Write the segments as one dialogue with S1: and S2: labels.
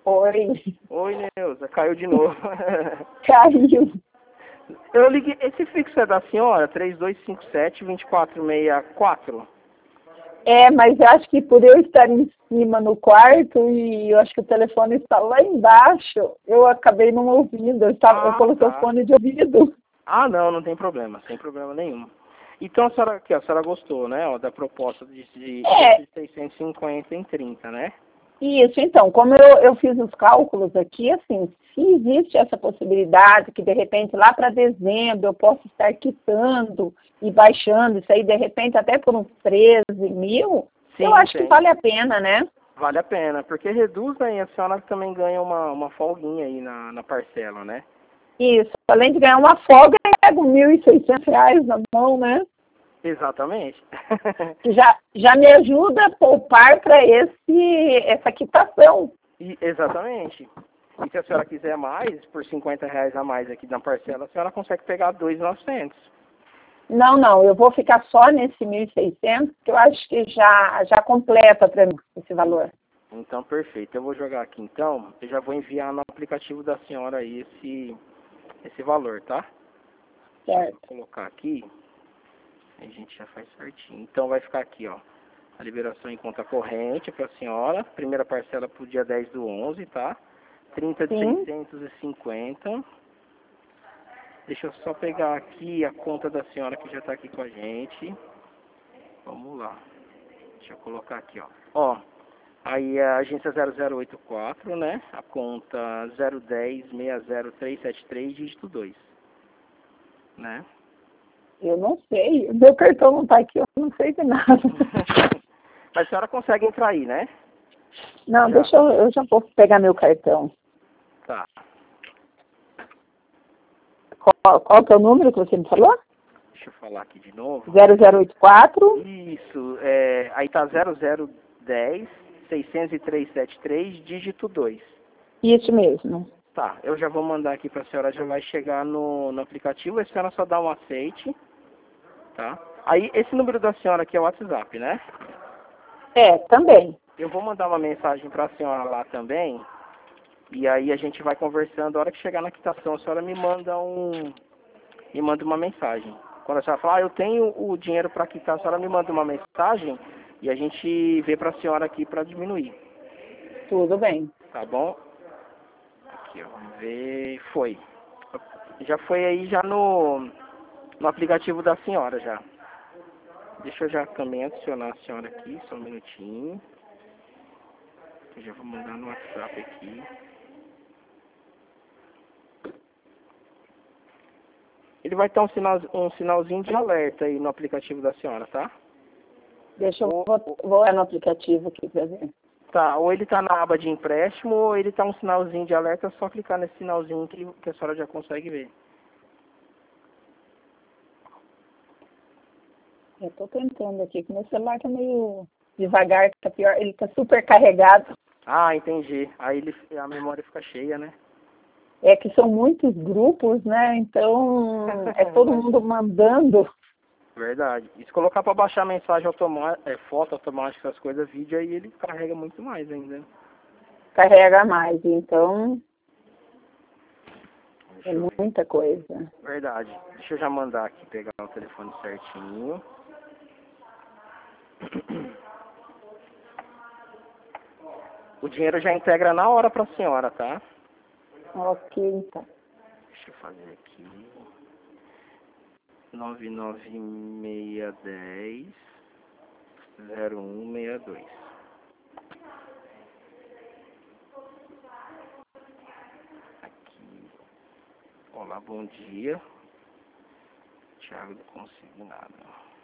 S1: Oi.
S2: Oi, Neuza, caiu de novo.
S1: Caiu.
S2: Eu liguei, esse fixo é da senhora? 3257-2464?
S1: É, mas eu acho que por eu estar em cima no quarto e eu acho que o telefone está lá embaixo, eu acabei não ouvindo. Eu coloquei o
S2: Tá.
S1: fone de ouvido.
S2: Ah, não, não tem problema, sem problema nenhum. Então a senhora gostou, né, ó, da proposta
S1: É,
S2: de 650 em 30, né?
S1: isso. Então, como eu fiz os cálculos aqui, assim, se existe essa possibilidade que, de repente, lá para dezembro eu possa estar quitando e baixando isso aí, de repente, até por uns 13 mil, eu
S2: Sim,
S1: acho que
S2: tem.
S1: vale a pena, né?
S2: Vale a pena, porque reduz aí, a senhora também ganha uma folguinha aí na parcela, né?
S1: Isso. Além de ganhar uma folga, eu pego R$ 1.600 na mão, né?
S2: Exatamente.
S1: Que já me ajuda a poupar para essa quitação.
S2: Exatamente. E se a senhora quiser mais, por R$ 50 a mais aqui na parcela, a senhora consegue pegar 2.900.
S1: Não, eu vou ficar só nesse 1.600, que eu acho que já completa para mim esse valor.
S2: Então, perfeito. Eu vou jogar aqui, então. Eu já vou enviar no aplicativo da senhora aí esse valor, tá?
S1: Certo.
S2: Vou colocar aqui. A gente já faz certinho. Então, vai ficar aqui, ó. A liberação em conta corrente para a senhora. Primeira parcela para o dia 10/11, tá? 30 de
S1: Sim.
S2: 650. Deixa eu só pegar aqui a conta da senhora que já está aqui com a gente. Vamos lá. Deixa eu colocar aqui, ó. Ó, aí a agência 0084, né? A conta 010-60373, dígito 2, né?
S1: Eu não sei. O meu cartão não está aqui, eu não sei de nada.
S2: Mas a senhora consegue entrar aí, né?
S1: Não,
S2: Já.
S1: eu já vou pegar meu cartão.
S2: Tá.
S1: Qual que é o número que você me falou?
S2: Deixa eu falar aqui de novo.
S1: 0084.
S2: Isso, aí tá 0010-60373, dígito 2.
S1: Isso mesmo.
S2: Tá, eu já vou mandar aqui pra senhora, já vai chegar no aplicativo, a senhora só dá um aceite, tá? Aí, esse número da senhora aqui é o WhatsApp, né?
S1: É, também.
S2: Eu vou mandar uma mensagem pra senhora lá também, e aí a gente vai conversando, a hora que chegar na quitação, a senhora me manda uma mensagem. Quando a senhora falar, eu tenho o dinheiro para quitar, a senhora me manda uma mensagem e a gente vê para a senhora aqui para diminuir.
S1: Tudo bem.
S2: Tá bom? Aqui, ó, vamos ver. Foi. Já foi aí já no aplicativo da senhora já. Deixa eu já também adicionar a senhora aqui, só um minutinho. Eu já vou mandar no WhatsApp aqui. Ele vai ter um sinalzinho de alerta aí no aplicativo da senhora, tá?
S1: Deixa eu
S2: Ou,
S1: vou olhar no aplicativo aqui para ver.
S2: tá, ou ele tá na aba de empréstimo, ou ele tá um sinalzinho de alerta, é só clicar nesse sinalzinho que a senhora já consegue ver.
S1: Eu estou tentando aqui, que meu celular está meio devagar, tá pior. Ele está super carregado.
S2: Ah, entendi. Aí a memória fica cheia, né?
S1: É que são muitos grupos, né? Então, é todo mundo mandando.
S2: Verdade. E se colocar para baixar mensagem automática, foto automática, essas coisas, vídeo, aí ele carrega muito mais ainda.
S1: Carrega mais. Então,
S2: Deixa
S1: é
S2: eu ver.
S1: muita coisa.
S2: Verdade. Deixa eu já mandar aqui, pegar o telefone certinho. O dinheiro já integra na hora pra senhora, tá?
S1: Ok, então.
S2: Deixa eu fazer aqui. 99610-0162. Aqui. Olá, bom dia. Thiago do Consignado.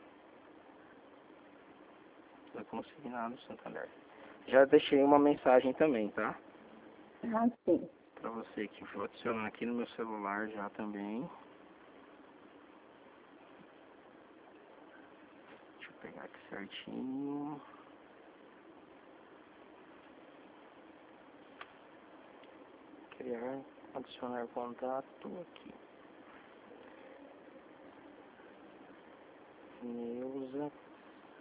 S2: Do Consignado Santander. Já deixei uma mensagem também, tá?
S1: Ah, sim.
S2: Pra você aqui. Vou adicionar aqui no meu celular já também. Deixa eu pegar aqui certinho. Criar, adicionar contato aqui.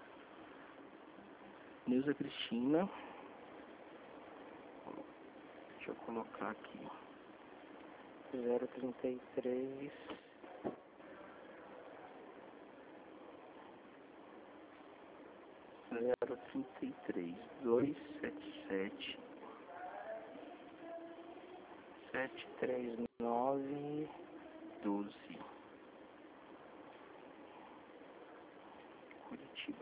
S2: Neuza Cristina. Deixa eu colocar aqui. 033. Zero 33 277 739 12 Curitiba.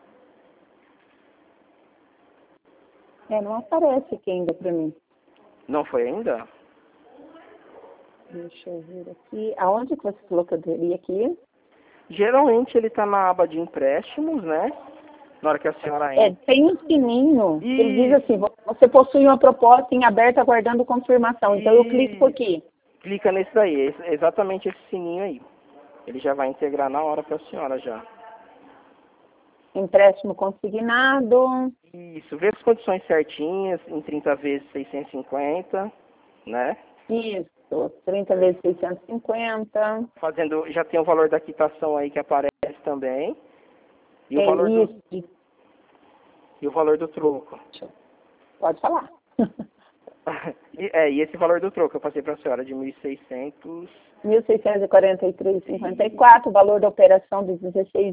S1: Não aparece aqui ainda para mim.
S2: Não foi ainda?
S1: Deixa eu ver aqui. Aonde que você falou que eu teria aqui?
S2: Geralmente ele está na aba de empréstimos, né? Na hora que a senhora entra.
S1: Tem um sininho.
S2: Isso.
S1: Ele diz assim, você possui uma proposta em aberto aguardando confirmação. Então eu clico aqui.
S2: Clica nesse daí, exatamente esse sininho aí. Ele já vai integrar na hora para a senhora já.
S1: Empréstimo consignado.
S2: Isso, vê as condições certinhas, em 30 vezes 650, né?
S1: Isso, 30 vezes 650.
S2: Fazendo, já tem o valor da quitação aí que aparece também. E o valor
S1: isso.
S2: E o valor do troco.
S1: Pode falar.
S2: E esse valor do troco eu passei para a senhora de 1.600.
S1: 1.643,54, o valor da operação de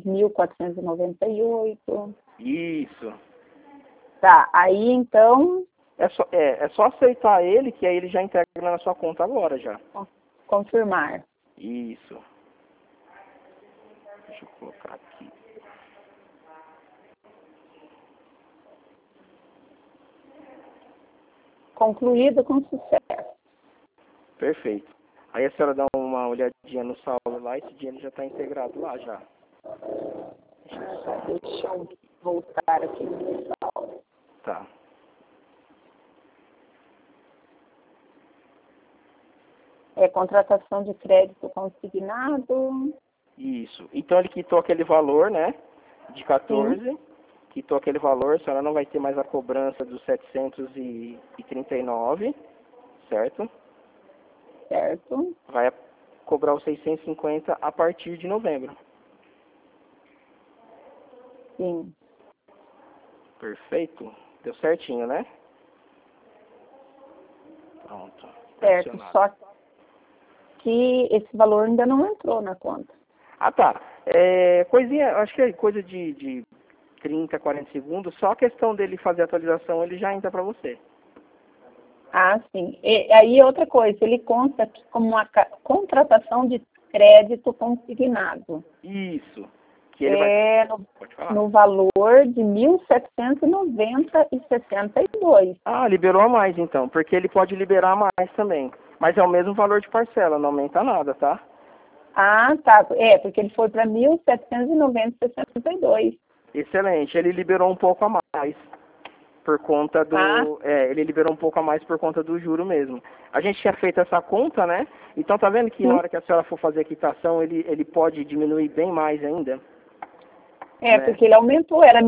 S1: 16.498.
S2: Isso.
S1: Tá, aí então...
S2: É só aceitar ele, que aí ele já integra na sua conta agora já.
S1: Confirmar.
S2: Isso. Deixa eu colocar aqui.
S1: Concluído com sucesso.
S2: Perfeito. Aí a senhora dá uma olhadinha no saldo lá, esse dinheiro já está integrado lá já.
S1: Deixa eu voltar aqui no meu saldo.
S2: Tá.
S1: Contratação de crédito consignado.
S2: Isso. Então ele quitou aquele valor, né? De 14. Sim. Quitou aquele valor, a senhora não vai ter mais a cobrança dos 739, certo?
S1: Certo.
S2: Vai cobrar os 650 a partir de novembro.
S1: Sim.
S2: Perfeito. Deu certinho, né? Pronto.
S1: Certo, só que esse valor ainda não entrou na conta.
S2: Ah, tá. Coisinha, acho que é coisa de 30, 40 segundos. Só a questão dele fazer a atualização, ele já entra para você.
S1: Ah, sim. E aí outra coisa, ele consta aqui como uma contratação de crédito consignado.
S2: Isso. Que ele vai... Pode falar.
S1: No valor de 1.790,62.
S2: Ah, liberou a mais então, porque ele pode liberar mais também. Mas é o mesmo valor de parcela, não aumenta nada, tá?
S1: Ah, tá. Porque ele foi para 1.790,62.
S2: Excelente. Ele liberou um pouco a mais. Por conta do... ele liberou um pouco a mais por conta do juro mesmo. A gente tinha feito essa conta, né? Então tá vendo que na hora que a senhora for fazer a quitação, ele pode diminuir bem mais ainda?
S1: Né? Porque ele aumentou, era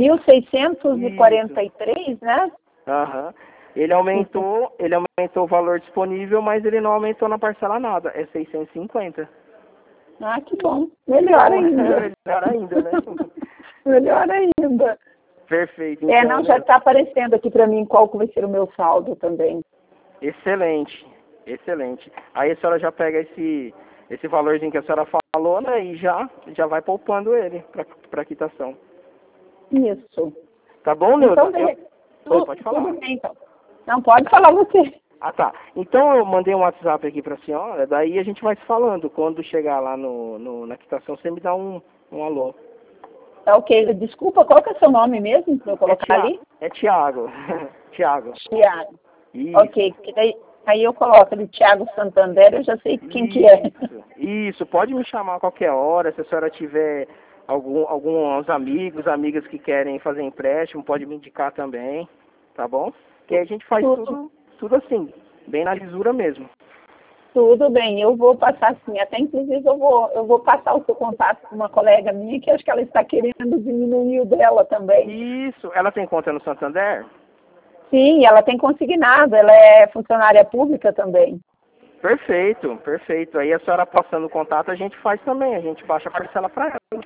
S1: 1.643, né?
S2: Aham. Ele aumentou o valor disponível, mas ele não aumentou na parcela nada. É 650.
S1: Ah, que bom. Melhor ainda.
S2: Melhor ainda, né?
S1: Melhor ainda.
S2: Perfeito. Então,
S1: não, já está aparecendo aqui para mim qual que vai ser o meu saldo também.
S2: Excelente, excelente. Aí a senhora já pega esse valorzinho que a senhora falou, né, e já vai poupando ele para quitação.
S1: Isso.
S2: Tá bom, Neuza?
S1: Então,
S2: pode falar.
S1: Tudo bem, então. Não, pode falar você.
S2: Ah, tá. Então eu mandei um WhatsApp aqui para a senhora, daí a gente vai se falando. Quando chegar lá na quitação, você me dá um alô.
S1: Tá ok. Desculpa, qual que é o seu nome mesmo para eu colocar ali?
S2: É Tiago. Tiago.
S1: Isso. Ok, aí eu coloco ali Tiago Santander, eu já sei quem que é.
S2: Isso, pode me chamar a qualquer hora, se a senhora tiver alguns amigos, amigas que querem fazer empréstimo, pode me indicar também, tá bom? Que a gente faz tudo assim, bem na lisura mesmo.
S1: Tudo bem, eu vou passar sim, até inclusive eu vou passar o seu contato com uma colega minha, que acho que ela está querendo diminuir o dela também.
S2: Isso, ela tem conta no Santander?
S1: Sim, ela tem consignado, ela é funcionária pública também.
S2: Perfeito, perfeito. Aí a senhora passando o contato, a gente faz também, a gente baixa a parcela para ela.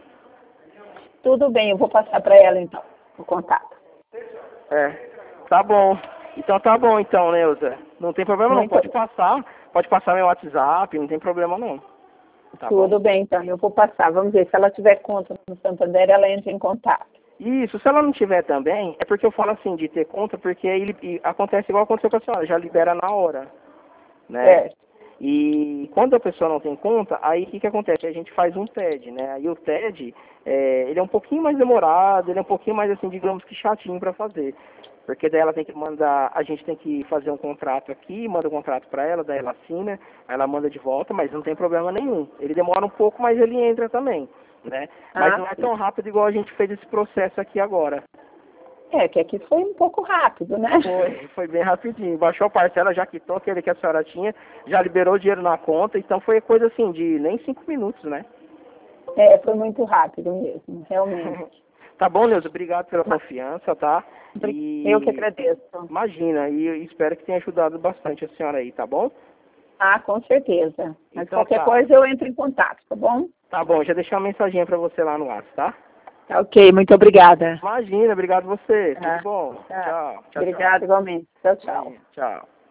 S1: Tudo bem, eu vou passar para ela então, o contato.
S2: Tá bom. Então tá bom então, Neuza. Não tem problema não,
S1: Muito
S2: pode passar meu WhatsApp, não tem problema não. Tá
S1: Tudo
S2: bom?
S1: bem, então, eu vou passar. Vamos ver, se ela tiver conta no Santander, ela entra em contato.
S2: Isso, se ela não tiver também, é porque eu falo assim de ter conta, porque acontece igual aconteceu com a senhora, já libera na hora, né?
S1: Certo.
S2: E quando a pessoa não tem conta, aí o que acontece? A gente faz um TED, né? Aí o TED, ele é um pouquinho mais demorado, ele é um pouquinho mais assim, digamos que chatinho para fazer. Porque daí ela tem que mandar, a gente tem que fazer um contrato aqui, manda o contrato para ela, daí ela assina, aí ela manda de volta, mas não tem problema nenhum. Ele demora um pouco, mas ele entra também, né? Mas não é tão rápido igual a gente fez esse processo aqui agora.
S1: Que aqui foi um pouco rápido, né?
S2: Foi bem rapidinho. Baixou a parcela, já quitou aquele que a senhora tinha, já liberou o dinheiro na conta, então foi coisa assim de nem 5 minutos, né?
S1: Foi muito rápido mesmo, realmente.
S2: Tá bom, Neuza, obrigado pela confiança, tá?
S1: Eu que agradeço.
S2: Imagina, e espero que tenha ajudado bastante a senhora aí, tá bom?
S1: Com certeza. Mas
S2: Então
S1: qualquer
S2: tá.
S1: coisa eu entro em contato, tá bom?
S2: Tá bom, já deixei uma mensaginha pra você lá no WhatsApp, tá?
S1: Tá ok, muito obrigada.
S2: Imagina, obrigado você. Tudo bom?
S1: Tá.
S2: Tchau.
S1: Obrigada igualmente. Tchau, tchau.
S2: Tchau.